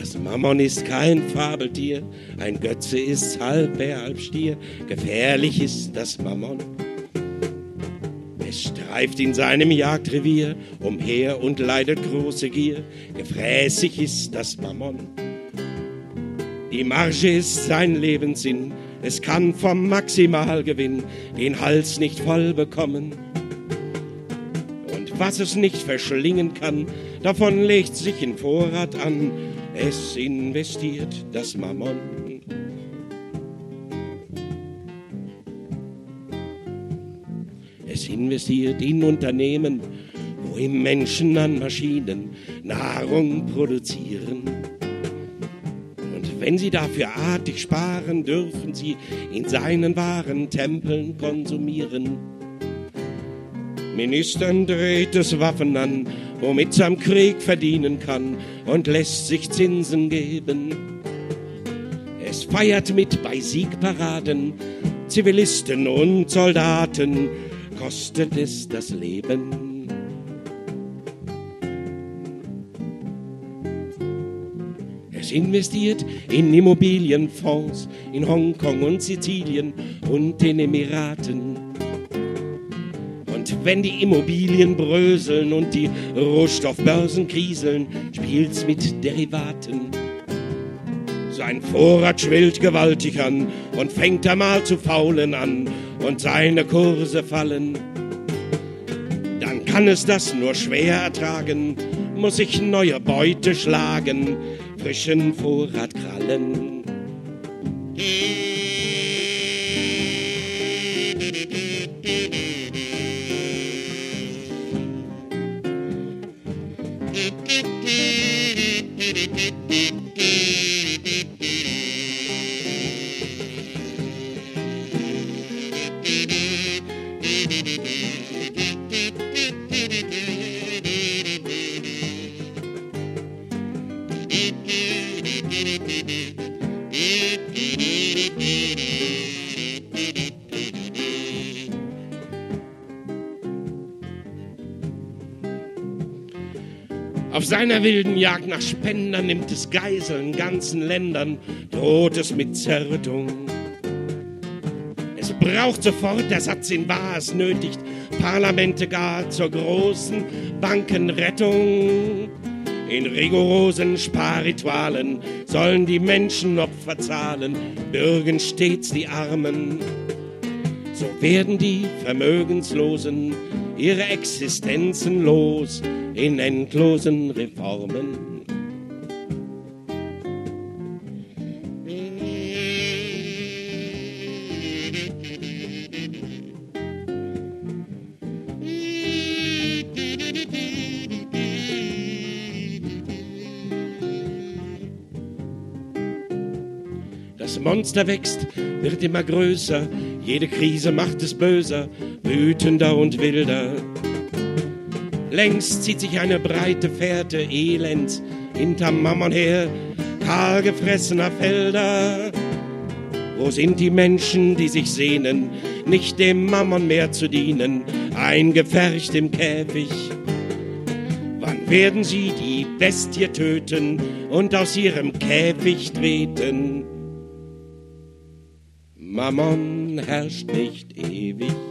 Das Mammon ist kein Fabeltier, ein Götze ist halb Bär, halb Stier. Gefährlich ist das Mammon. Es streift in seinem Jagdrevier umher und leidet große Gier. Gefräßig ist das Mammon. Die Marge ist sein Lebenssinn. Es kann vom Maximalgewinn den Hals nicht voll bekommen. Und was es nicht verschlingen kann, davon legt sich in Vorrat an. Es investiert das Mammon. Es investiert in Unternehmen, wo im Menschen an Maschinen Nahrung produzieren. Und wenn sie dafür artig sparen, dürfen sie in seinen wahren Tempeln konsumieren. Ministern dreht es Waffen an, womit es am Krieg verdienen kann, und lässt sich Zinsen geben. Es feiert mit bei Siegparaden, Zivilisten und Soldaten, kostet es das Leben. Es investiert in Immobilienfonds in Hongkong und Sizilien und den Emiraten. Und wenn die Immobilien bröseln und die Rohstoffbörsen kriseln, spielt's mit Derivaten. Sein Vorrat schwillt gewaltig an und fängt einmal zu faulen an und seine Kurse fallen. Dann kann es das nur schwer ertragen, muss sich neue Beute schlagen, frischen Vorrat krallen. Auf seiner wilden Jagd nach Spendern nimmt es Geiseln ganzen Ländern, droht es mit Zerrüttung. Es braucht sofort Ersatz, in wahr es nötigt, Parlamente gar zur großen Bankenrettung. In rigorosen Sparritualen sollen die Menschen Opfer zahlen, bürgen stets die Armen. So werden die Vermögenslosen ihre Existenzen los in endlosen Reformen. Das Monster wächst, wird immer größer, jede Krise macht es böser, wütender und wilder. Längst zieht sich eine breite Fährte elends hinterm Mammon her, kahl gefressener Felder. Wo sind die Menschen, die sich sehnen, nicht dem Mammon mehr zu dienen, eingepfercht im Käfig? Wann werden sie die Bestie töten und aus ihrem Käfig treten? Mammon herrscht nicht ewig.